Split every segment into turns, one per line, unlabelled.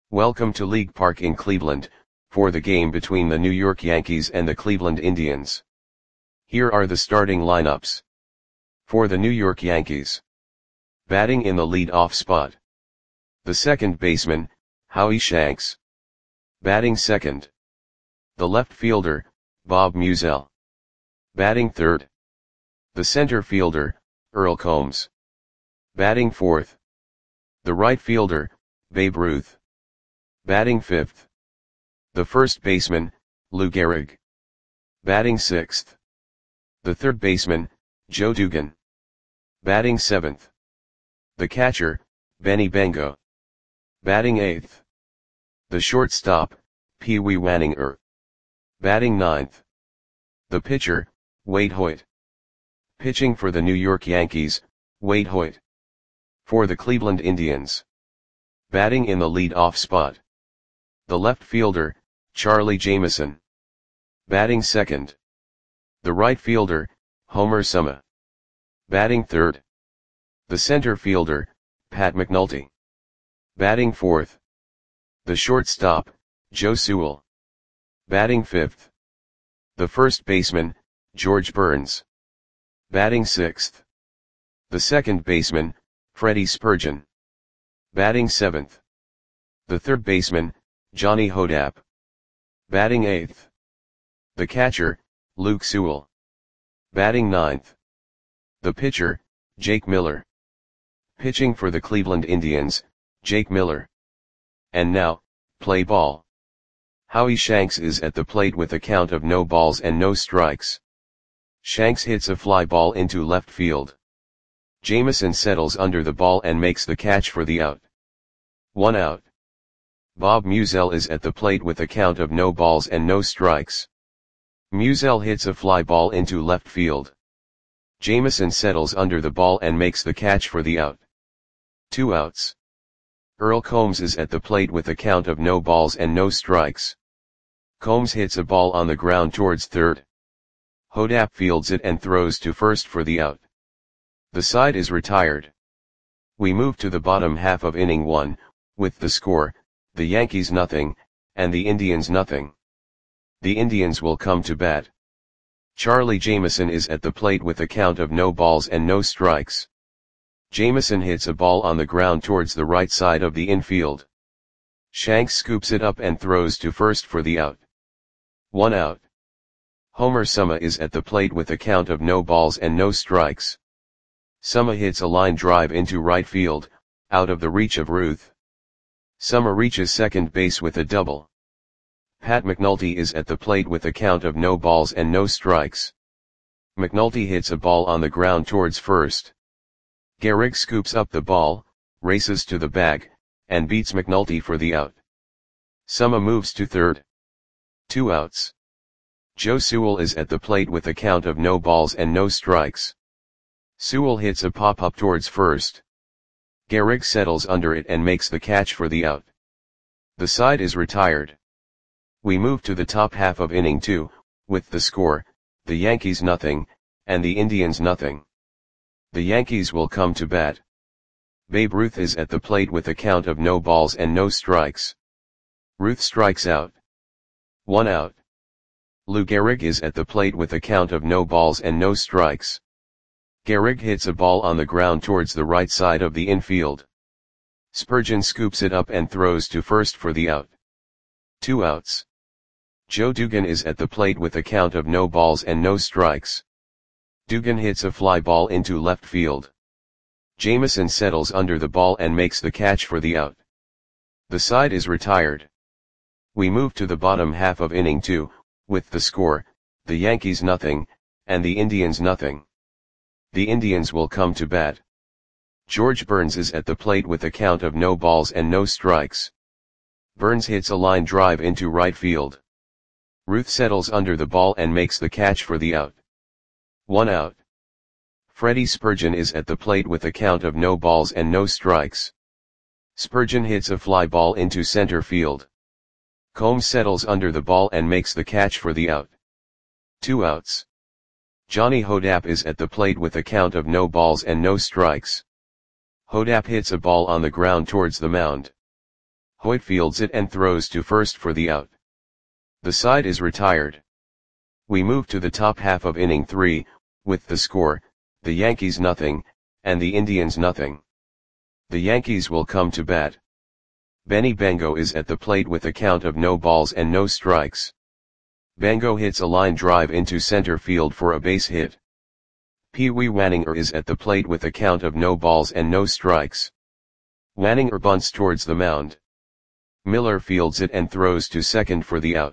Welcome to League Park in Cleveland, for the game between the New York Yankees and the Cleveland Indians. Here are the starting lineups. For the New York Yankees. Batting in the lead-off spot. The second baseman, Howie Shanks. Batting second. The left fielder, Bob Meusel. Batting third. The center fielder, Earl Combs. Batting fourth. The right fielder, Babe Ruth. Batting fifth. The first baseman, Lou Gehrig. Batting sixth. The third baseman, Joe Dugan. Batting seventh. The catcher, Benny Bengo. Batting eighth. The shortstop, Pee Wee Wanninger. Batting ninth. The pitcher, Wade Hoyt. Pitching for the New York Yankees, Wade Hoyt. For the Cleveland Indians. Batting in the lead-off spot. The left fielder, Charlie Jameson. Batting second. The right fielder, Homer Suma. Batting third. The center fielder, Pat McNulty. Batting fourth. The shortstop, Joe Sewell. Batting fifth. The first baseman, George Burns. Batting sixth. The second baseman, Freddie Spurgeon. Batting seventh. The third baseman, Johnny Hodapp. Batting eighth. The catcher, Luke Sewell. Batting ninth. The pitcher, Jake Miller. Pitching for the Cleveland Indians, Jake Miller. And now, play ball. Howie Shanks is at the plate with a count of no balls and no strikes. Shanks hits a fly ball into left field. Jameson settles under the ball and makes the catch for the out. 1 out. Bob Meusel is at the plate with a count of no balls and no strikes. Meusel hits a fly ball into left field. Jameson settles under the ball and makes the catch for the out. 2 outs. Earl Combs is at the plate with a count of no balls and no strikes. Combs hits a ball on the ground towards third. Hodapp fields it and throws to first for the out. The side is retired. We move to the bottom half of inning 1, with the score, the Yankees nothing, and the Indians nothing. The Indians will come to bat. Charlie Jameson is at the plate with a count of no balls and no strikes. Jameson hits a ball on the ground towards the right side of the infield. Shanks scoops it up and throws to first for the out. 1 out. Homer Suma is at the plate with a count of no balls and no strikes. Suma hits a line drive into right field, out of the reach of Ruth. Suma reaches second base with a double. Pat McNulty is at the plate with a count of no balls and no strikes. McNulty hits a ball on the ground towards first. Gehrig scoops up the ball, races to the bag, and beats McNulty for the out. Suma moves to third. 2 outs. Joe Sewell is at the plate with a count of no balls and no strikes. Sewell hits a pop-up towards first. Gehrig settles under it and makes the catch for the out. The side is retired. We move to the top half of inning 2, with the score, the Yankees nothing, and the Indians nothing. The Yankees will come to bat. Babe Ruth is at the plate with a count of no balls and no strikes. Ruth strikes out. 1 out. Lou Gehrig is at the plate with a count of no balls and no strikes. Gehrig hits a ball on the ground towards the right side of the infield. Spurgeon scoops it up and throws to first for the out. 2 outs. Joe Dugan is at the plate with a count of no balls and no strikes. Dugan hits a fly ball into left field. Jameson settles under the ball and makes the catch for the out. The side is retired. We move to the bottom half of inning 2, with the score, the Yankees nothing, and the Indians nothing. The Indians will come to bat. George Burns is at the plate with a count of no balls and no strikes. Burns hits a line drive into right field. Ruth settles under the ball and makes the catch for the out. 1 out. Freddie Spurgeon is at the plate with a count of no balls and no strikes. Spurgeon hits a fly ball into center field. Combs settles under the ball and makes the catch for the out. 2 outs. Johnny Hodapp is at the plate with a count of no balls and no strikes. Hodapp hits a ball on the ground towards the mound. Hoyt fields it and throws to first for the out. The side is retired. We move to the top half of inning 3, with the score, the Yankees nothing, and the Indians nothing. The Yankees will come to bat. Benny Bengo is at the plate with a count of no balls and no strikes. Bengo hits a line drive into center field for a base hit. Pee Wee Wanninger is at the plate with a count of no balls and no strikes. Wanninger bunts towards the mound. Miller fields it and throws to second for the out.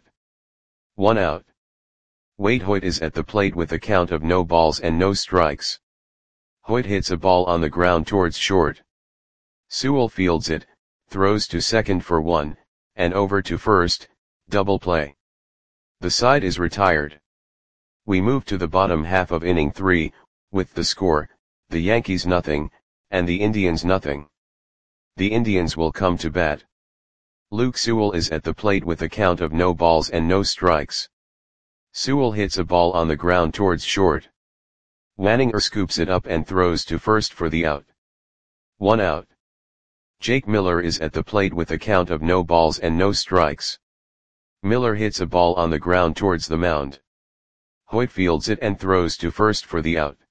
1 out. Wade Hoyt is at the plate with a count of no balls and no strikes. Hoyt hits a ball on the ground towards short. Sewell fields it, throws to second for 1, and over to first, double play. The side is retired. We move to the bottom half of inning 3, with the score, the Yankees nothing, and the Indians nothing. The Indians will come to bat. Luke Sewell is at the plate with a count of no balls and no strikes. Sewell hits a ball on the ground towards short. Wanninger scoops it up and throws to first for the out. 1 out. Jake Miller is at the plate with a count of no balls and no strikes. Miller hits a ball on the ground towards the mound. Hoyt fields it and throws to first for the out.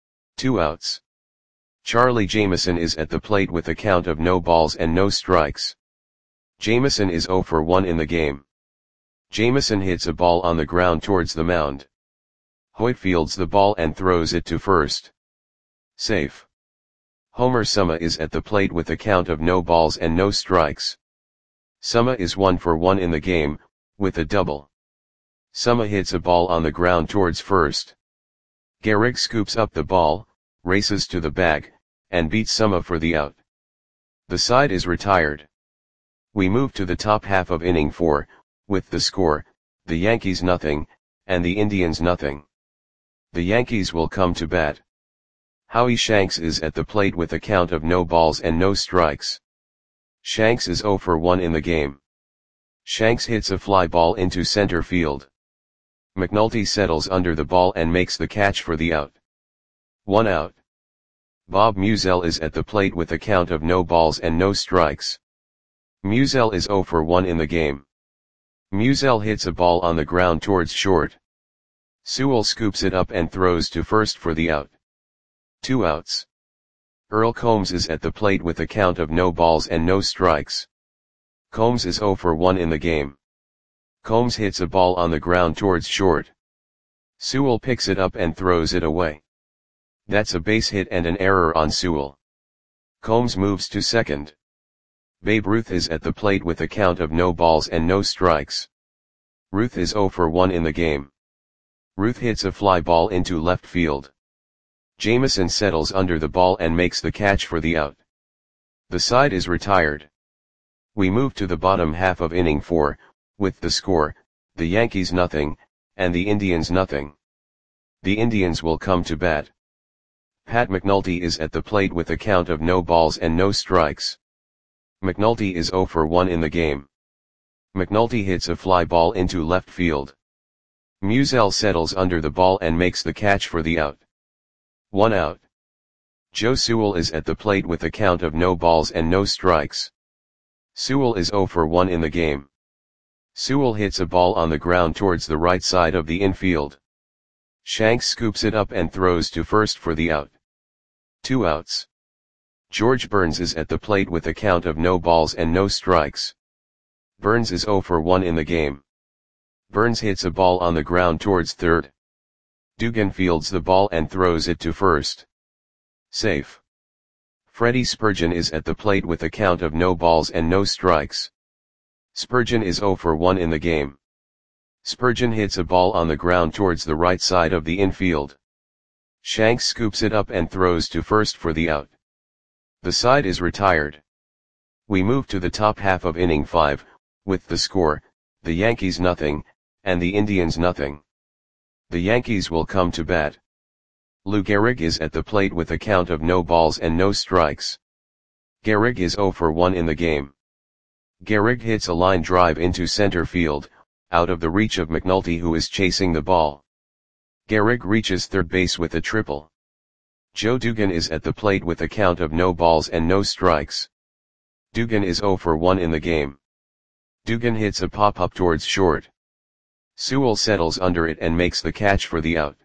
2 outs. Charlie Jameson is at the plate with a count of no balls and no strikes. Jameson is 0 for 1 in the game. Jameson hits a ball on the ground towards the mound. Hoyt fields the ball and throws it to first. Safe. Homer Summa is at the plate with a count of no balls and no strikes. Summa is 1 for 1 in the game, with a double. Summa hits a ball on the ground towards first. Gehrig scoops up the ball, races to the bag, and beats Summa for the out. The side is retired. We move to the top half of inning 4, with the score, the Yankees nothing, and the Indians nothing. The Yankees will come to bat. Howie Shanks is at the plate with a count of no balls and no strikes. Shanks is 0 for 1 in the game. Shanks hits a fly ball into center field. McNulty settles under the ball and makes the catch for the out. 1 out. Bob Musial is at the plate with a count of no balls and no strikes. Musial is 0 for 1 in the game. Musial hits a ball on the ground towards short. Sewell scoops it up and throws to first for the out. 2 outs. Earl Combs is at the plate with a count of no balls and no strikes. Combs is 0 for 1 in the game. Combs hits a ball on the ground towards short. Sewell picks it up and throws it away. That's a base hit and an error on Sewell. Combs moves to second. Babe Ruth is at the plate with a count of no balls and no strikes. Ruth is 0 for 1 in the game. Ruth hits a fly ball into left field. Jameson settles under the ball and makes the catch for the out. The side is retired. We move to the bottom half of inning 4, with the score, the Yankees nothing, and the Indians nothing. The Indians will come to bat. Pat McNulty is at the plate with a count of no balls and no strikes. McNulty is 0 for 1 in the game. McNulty hits a fly ball into left field. Musial settles under the ball and makes the catch for the out. 1 out. Joe Sewell is at the plate with a count of no balls and no strikes. Sewell is 0 for 1 in the game. Sewell hits a ball on the ground towards the right side of the infield. Shanks scoops it up and throws to first for the out. 2 outs. George Burns is at the plate with a count of no balls and no strikes. Burns is 0 for 1 in the game. Burns hits a ball on the ground towards third. Dugan fields the ball and throws it to first. Safe. Freddie Spurgeon is at the plate with a count of no balls and no strikes. Spurgeon is 0 for 1 in the game. Spurgeon hits a ball on the ground towards the right side of the infield. Shanks scoops it up and throws to first for the out. The side is retired. We move to the top half of inning 5, with the score, the Yankees nothing, and the Indians nothing. The Yankees will come to bat. Lou Gehrig is at the plate with a count of no balls and no strikes. Gehrig is 0 for 1 in the game. Gehrig hits a line drive into center field, out of the reach of McNulty who is chasing the ball. Gehrig reaches third base with a triple. Joe Dugan is at the plate with a count of no balls and no strikes. Dugan is 0 for 1 in the game. Dugan hits a pop-up towards short. Sewell settles under it and makes the catch for the out.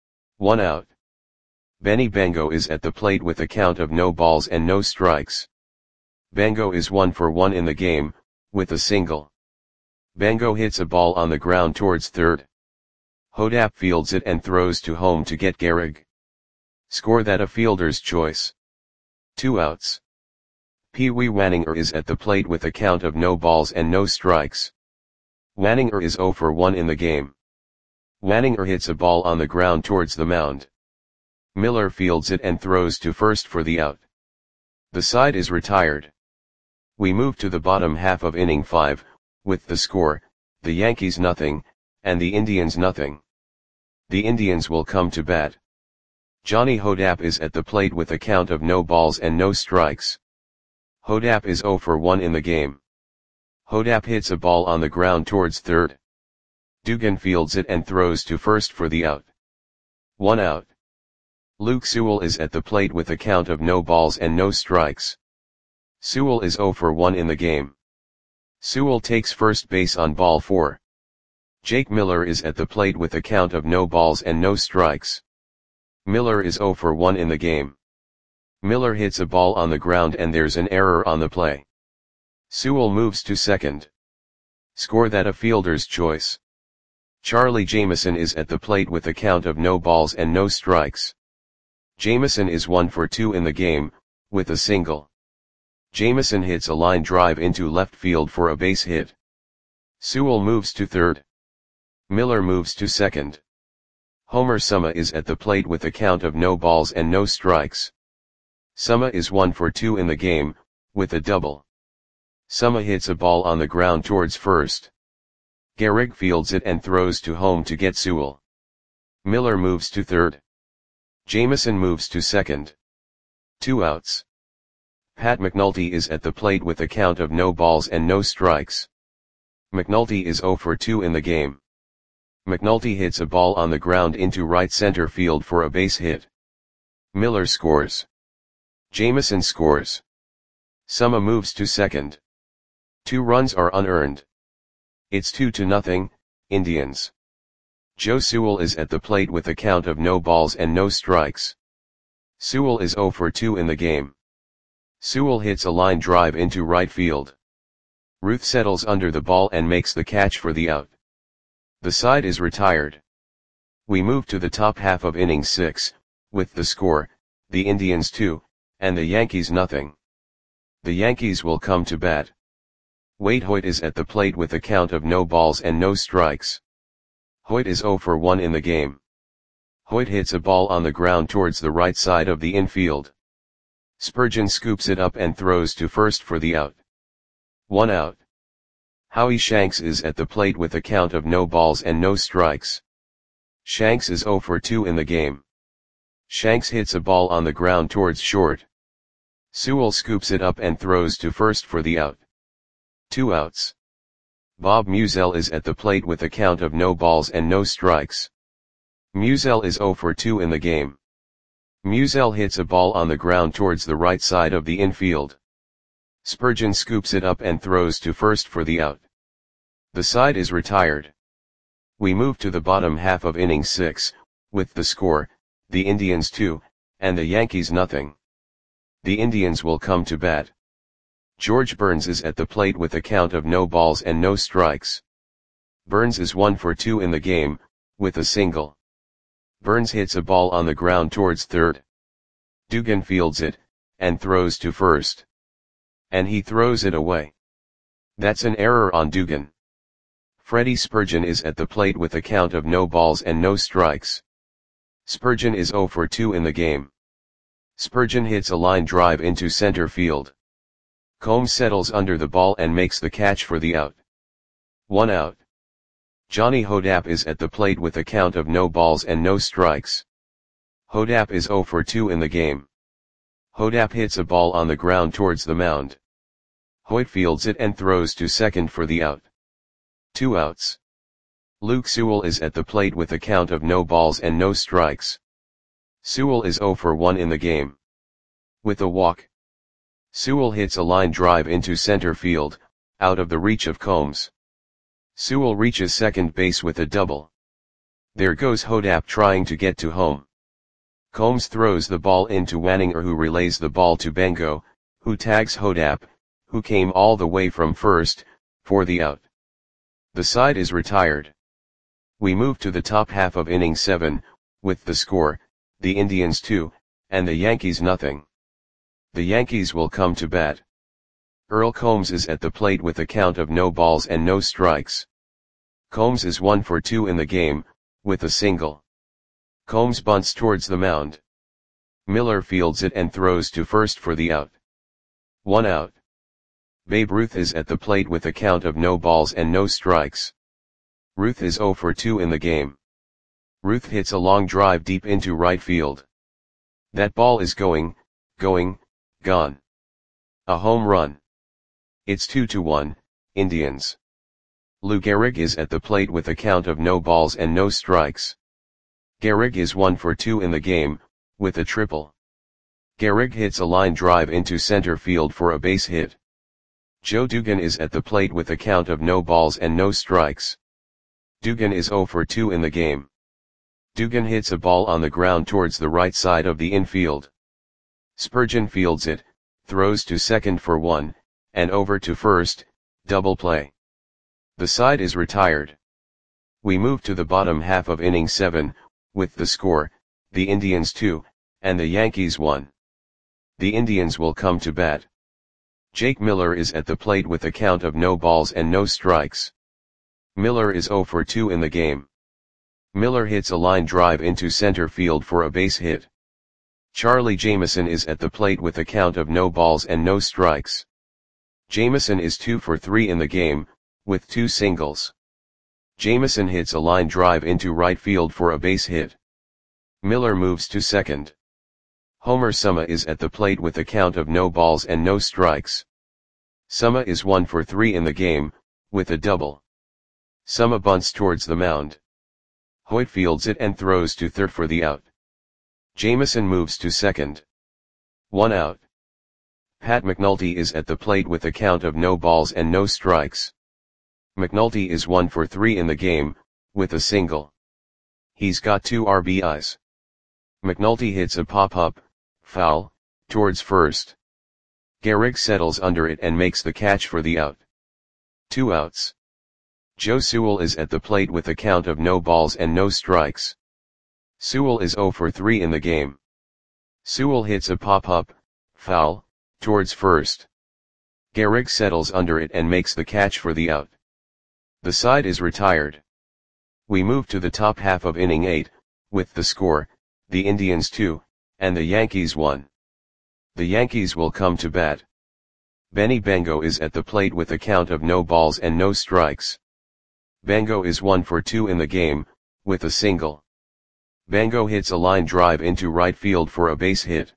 1 out. Benny Bango is at the plate with a count of no balls and no strikes. Bango is 1 for 1 in the game, with a single. Bango hits a ball on the ground towards third. Hodap fields it and throws to home to get Gehrig. Score that a fielder's choice. 2 outs. Pee Wee Wanninger is at the plate with a count of no balls and no strikes. Wanninger is 0 for 1 in the game. Wanninger hits a ball on the ground towards the mound. Miller fields it and throws to first for the out. The side is retired. We move to the bottom half of inning 5, with the score, the Yankees nothing, and the Indians nothing. The Indians will come to bat. Johnny Hodap is at the plate with a count of no balls and no strikes. Hodap is 0 for 1 in the game. Hodap hits a ball on the ground towards third. Dugan fields it and throws to first for the out. 1 out. Luke Sewell is at the plate with a count of no balls and no strikes. Sewell is 0 for 1 in the game. Sewell takes first base on ball 4. Jake Miller is at the plate with a count of no balls and no strikes. Miller is 0 for 1 in the game. Miller hits a ball on the ground and there's an error on the play. Sewell moves to second. Score that a fielder's choice. Charlie Jameson is at the plate with a count of no balls and no strikes. Jameson is 1 for 2 in the game, with a single. Jameson hits a line drive into left field for a base hit. Sewell moves to third. Miller moves to second. Homer Suma is at the plate with a count of no balls and no strikes. Suma is 1 for 2 in the game, with a double. Suma hits a ball on the ground towards first. Gehrig fields it and throws to home to get Sewell. Miller moves to third. Jameson moves to second. 2 outs. Pat McNulty is at the plate with a count of no balls and no strikes. McNulty is 0 for 2 in the game. McNulty hits a ball on the ground into right center field for a base hit. Miller scores. Jameson scores. Suma moves to second. 2 runs are unearned. It's 2-0, Indians. Joe Sewell is at the plate with a count of no balls and no strikes. Sewell is 0 for 2 in the game. Sewell hits a line drive into right field. Ruth settles under the ball and makes the catch for the out. The side is retired. We move to the top half of inning 6, with the score, the Indians 2, and the Yankees nothing. The Yankees will come to bat. Wade Hoyt is at the plate with a count of no balls and no strikes. Hoyt is 0 for 1 in the game. Hoyt hits a ball on the ground towards the right side of the infield. Spurgeon scoops it up and throws to first for the out. 1 out. Howie Shanks is at the plate with a count of no balls and no strikes. Shanks is 0 for 2 in the game. Shanks hits a ball on the ground towards short. Sewell scoops it up and throws to first for the out. 2 outs. Bob Musell is at the plate with a count of no balls and no strikes. Musell is 0 for 2 in the game. Musell hits a ball on the ground towards the right side of the infield. Spurgeon scoops it up and throws to first for the out. The side is retired. We move to the bottom half of inning 6, with the score, the Indians 2, and the Yankees nothing. The Indians will come to bat. George Burns is at the plate with a count of no balls and no strikes. Burns is 1 for 2 in the game, with a single. Burns hits a ball on the ground towards third. Dugan fields it, and throws to first. And he throws it away. That's an error on Dugan. Freddie Spurgeon is at the plate with a count of no balls and no strikes. Spurgeon is 0 for 2 in the game. Spurgeon hits a line drive into center field. Combs settles under the ball and makes the catch for the out. 1 out. Johnny Hodap is at the plate with a count of no balls and no strikes. Hodap is 0 for 2 in the game. Hodap hits a ball on the ground towards the mound. Hoyt fields it and throws to second for the out. 2 outs. Luke Sewell is at the plate with a count of no balls and no strikes. Sewell is 0 for 1 in the game. With a walk. Sewell hits a line drive into center field, out of the reach of Combs. Sewell reaches second base with a double. There goes Hodapp trying to get to home. Combs throws the ball into Wanninger, who relays the ball to Bengo, who tags Hodapp, who came all the way from first, for the out. The side is retired. We move to the top half of inning 7, with the score, the Indians 2, and the Yankees nothing. The Yankees will come to bat. Earl Combs is at the plate with a count of no balls and no strikes. Combs is 1 for 2 in the game, with a single. Combs bunts towards the mound. Miller fields it and throws to first for the out. 1 out. Babe Ruth is at the plate with a count of no balls and no strikes. Ruth is 0 for 2 in the game. Ruth hits a long drive deep into right field. That ball is going, gone. A home run. It's 2-1, Indians. Lou Gehrig is at the plate with a count of no balls and no strikes. Gehrig is 1 for 2 in the game, with a triple. Gehrig hits a line drive into center field for a base hit. Joe Dugan is at the plate with a count of no balls and no strikes. Dugan is 0 for 2 in the game. Dugan hits a ball on the ground towards the right side of the infield. Spurgeon fields it, throws to second for 1, and over to first, double play. The side is retired. We move to the bottom half of inning 7, with the score, the Indians 2, and the Yankees 1. The Indians will come to bat. Jake Miller is at the plate with a count of no balls and no strikes. Miller is 0 for 2 in the game. Miller hits a line drive into center field for a base hit. Charlie Jameson is at the plate with a count of no balls and no strikes. Jameson is 2 for 3 in the game, with 2 singles. Jameson hits a line drive into right field for a base hit. Miller moves to second. Homer Summa is at the plate with a count of no balls and no strikes. Summa is 1 for 3 in the game, with a double. Summa bunts towards the mound. Hoyt fields it and throws to third for the out. Jameson moves to second. 1 out. Pat McNulty is at the plate with a count of no balls and no strikes. McNulty is 1 for 3 in the game, with a single. He's got 2 RBIs. McNulty hits a pop-up, foul, towards first. Gehrig settles under it and makes the catch for the out. 2 outs. Joe Sewell is at the plate with a count of no balls and no strikes. Sewell is 0 for 3 in the game. Sewell hits a pop-up, foul, towards first. Gehrig settles under it and makes the catch for the out. The side is retired. We move to the top half of inning 8, with the score, the Indians 2, and the Yankees 1. The Yankees will come to bat. Benny Bengo is at the plate with a count of no balls and no strikes. Bengo is 1 for 2 in the game, with a single. Bengo hits a line drive into right field for a base hit.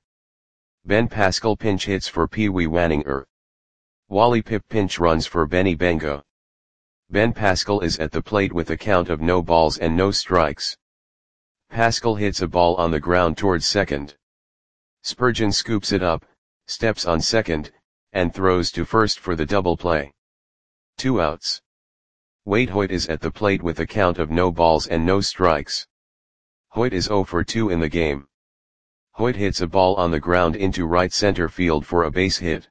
Ben Pascal pinch hits for Pee Wee Wanninger. Wally Pipp pinch runs for Benny Bengo. Ben Pascal is at the plate with a count of no balls and no strikes. Pascal hits a ball on the ground towards second. Spurgeon scoops it up, steps on second, and throws to first for the double play. 2 outs. Wade Hoyt is at the plate with a count of no balls and no strikes. Hoyt is 0 for 2 in the game. Hoyt hits a ball on the ground into right center field for a base hit.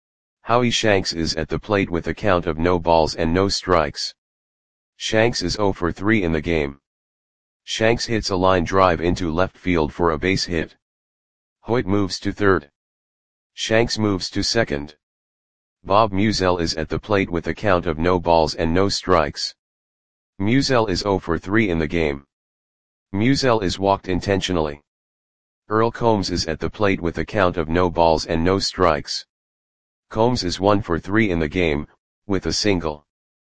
Howie Shanks is at the plate with a count of no balls and no strikes. Shanks is 0 for 3 in the game. Shanks hits a line drive into left field for a base hit. Hoyt moves to third. Shanks moves to second. Bob Musial is at the plate with a count of no balls and no strikes. Musial is 0 for 3 in the game. Musial is walked intentionally. Earl Combs is at the plate with a count of no balls and no strikes. Combs is 1 for 3 in the game, with a single.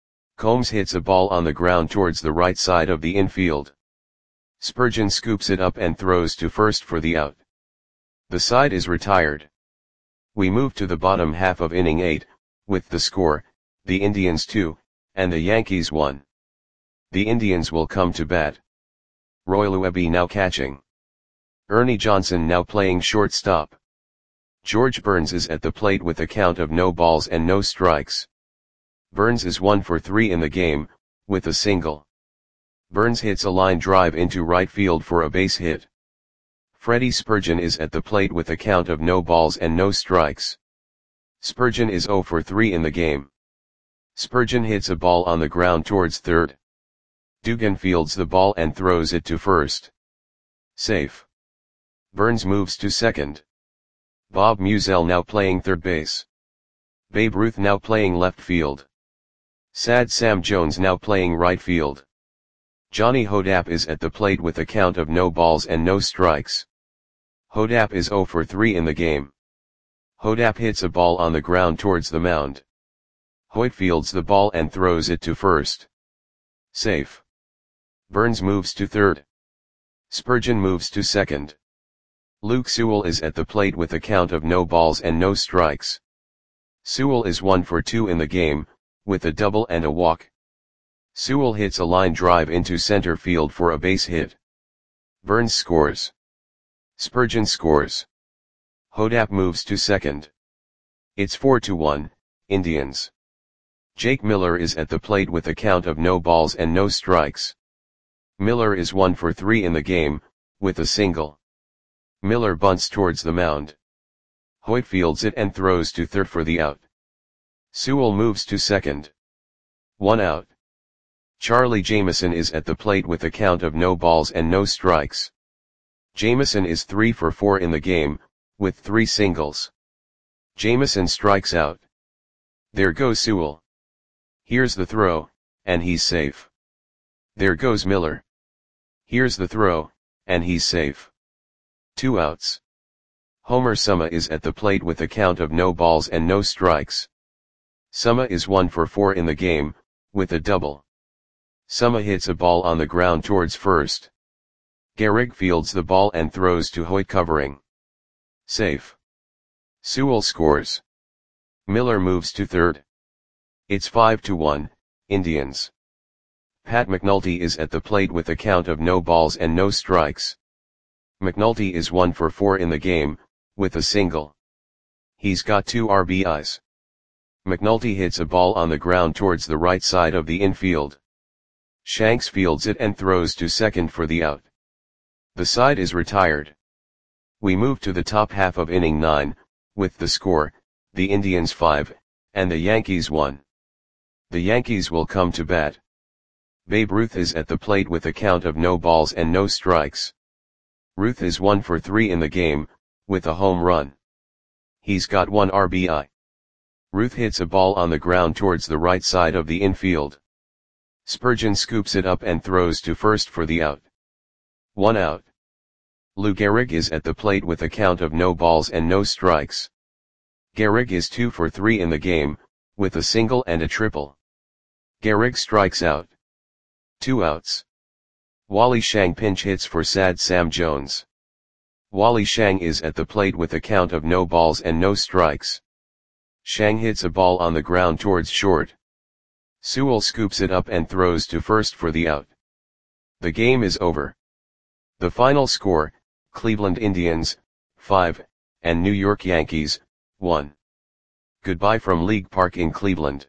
Combs hits a ball on the ground towards the right side of the infield. Spurgeon scoops it up and throws to first for the out. The side is retired. We move to the bottom half of inning 8, with the score, the Indians 2, and the Yankees 1. The Indians will come to bat. Roy Luebe now catching. Ernie Johnson now playing shortstop. George Burns is at the plate with a count of no balls and no strikes. Burns is 1 for 3 in the game, with a single. Burns hits a line drive into right field for a base hit. Freddie Spurgeon is at the plate with a count of no balls and no strikes. Spurgeon is 0 for 3 in the game. Spurgeon hits a ball on the ground towards third. Dugan fields the ball and throws it to first. Safe. Burns moves to second. Bob Musial now playing third base. Babe Ruth now playing left field. Sad Sam Jones now playing right field. Johnny Hodapp is at the plate with a count of no balls and no strikes. Hodapp is 0 for 3 in the game. Hodapp hits a ball on the ground towards the mound. Hoyt fields the ball and throws it to first. Safe. Burns moves to third. Spurgeon moves to second. Luke Sewell is at the plate with a count of no balls and no strikes. Sewell is 1 for 2 in the game, with a double and a walk. Sewell hits a line drive into center field for a base hit. Burns scores. Spurgeon scores. Hodapp moves to second. It's 4-1, Indians. Jake Miller is at the plate with a count of no balls and no strikes. Miller is 1 for 3 in the game, with a single. Miller bunts towards the mound. Hoyt fields it and throws to third for the out. Sewell moves to second. 1 out. Charlie Jameson is at the plate with a count of no balls and no strikes. Jameson is 3 for 4 in the game, with 3 singles. Jameson strikes out. There goes Sewell. Here's the throw, and he's safe. There goes Miller. Here's the throw, and he's safe. 2 outs. Homer Summa is at the plate with a count of no balls and no strikes. Summa is 1 for 4 in the game, with a double. Summa hits a ball on the ground towards first. Gehrig fields the ball and throws to Hoyt covering. Safe. Sewell scores. Miller moves to third. It's 5-1, Indians. Pat McNulty is at the plate with a count of no balls and no strikes. McNulty is 1 for 4 in the game, with a single. He's got 2 RBIs. McNulty hits a ball on the ground towards the right side of the infield. Shanks fields it and throws to second for the out. The side is retired. We move to the top half of inning 9, with the score, the Indians 5, and the Yankees 1. The Yankees will come to bat. Babe Ruth is at the plate with a count of no balls and no strikes. Ruth is 1 for 3 in the game, with a home run. He's got 1 RBI. Ruth hits a ball on the ground towards the right side of the infield. Spurgeon scoops it up and throws to first for the out. 1 out. Lou Gehrig is at the plate with a count of no balls and no strikes. Gehrig is 2 for 3 in the game, with a single and a triple. Gehrig strikes out. 2 outs. Wally Shang pinch hits for Sad Sam Jones. Wally Shang is at the plate with a count of no balls and no strikes. Shang hits a ball on the ground towards short. Sewell scoops it up and throws to first for the out. The game is over. The final score, Cleveland Indians, 5, and New York Yankees, 1. Goodbye from League Park in Cleveland.